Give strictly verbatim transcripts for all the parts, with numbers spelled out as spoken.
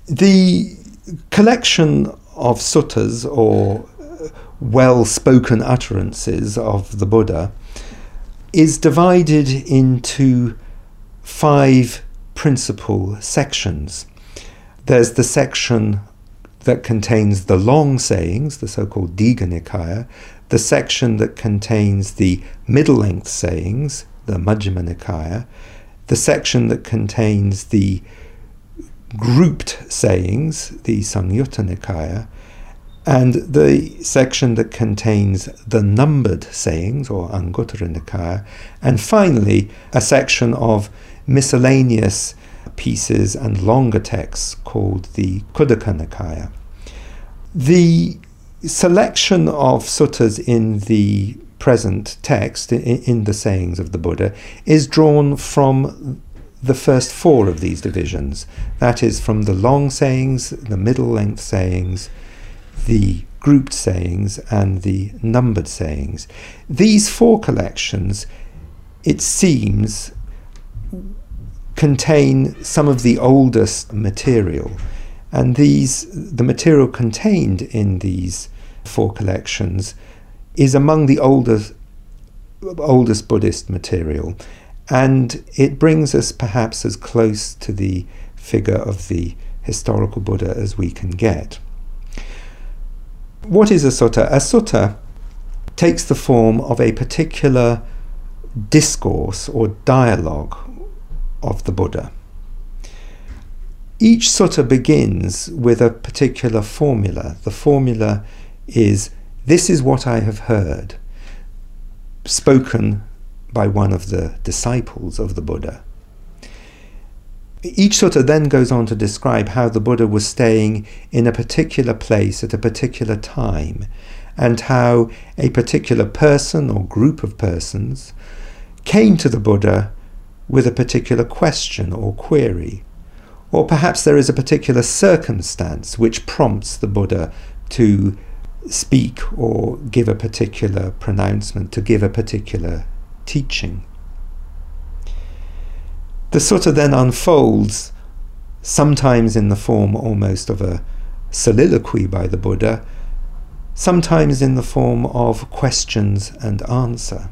The collection of suttas, or well-spoken utterances of the Buddha, is divided into five principal sections. There's the section that contains the long sayings, the so-called Digha Nikaya, the section that contains the middle-length sayings, the Majjhima Nikaya, the section that contains the grouped sayings, the Samyutta Nikaya, and the section that contains the numbered sayings, or Anguttara Nikaya, and finally a section of miscellaneous pieces and longer texts called the Khuddaka Nikaya. The selection of suttas in the present text, in, in the sayings of the Buddha, is drawn from the first four of these divisions. That is, from the long sayings, the middle-length sayings, the grouped sayings, and the numbered sayings. These four collections, it seems, contain some of the oldest material, and these the material contained in these four collections is among the oldest oldest Buddhist material, and it brings us perhaps as close to the figure of the historical Buddha as we can get. What is a sutta? A sutta takes the form of a particular discourse or dialogue of the Buddha. Each sutta begins with a particular formula. The formula is, "This is what I have heard," spoken by one of the disciples of the Buddha. Each sutta then goes on to describe how the Buddha was staying in a particular place at a particular time, and how a particular person or group of persons came to the Buddha with a particular question or query. Or perhaps there is a particular circumstance which prompts the Buddha to speak or give a particular pronouncement, to give a particular teaching. The sutta then unfolds, sometimes in the form almost of a soliloquy by the Buddha, sometimes in the form of questions and answer.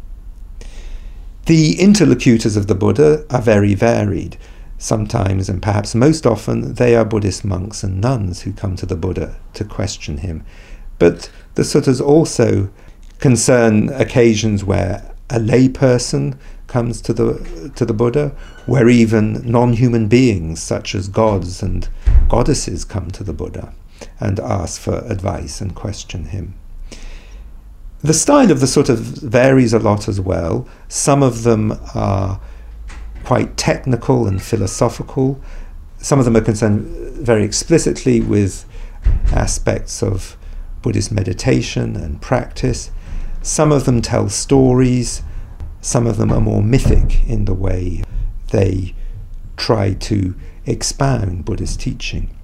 The interlocutors of the Buddha are very varied. Sometimes, and perhaps most often, they are Buddhist monks and nuns who come to the Buddha to question him. But the suttas also concern occasions where a layperson comes to the to the Buddha, where even non-human beings such as gods and goddesses come to the Buddha and ask for advice and question him. The style of the sutta varies a lot as well. Some of them are quite technical and philosophical. Some of them are concerned very explicitly with aspects of Buddhist meditation and practice. Some of them tell stories. Some of them are more mythic in the way they try to expound Buddhist teaching.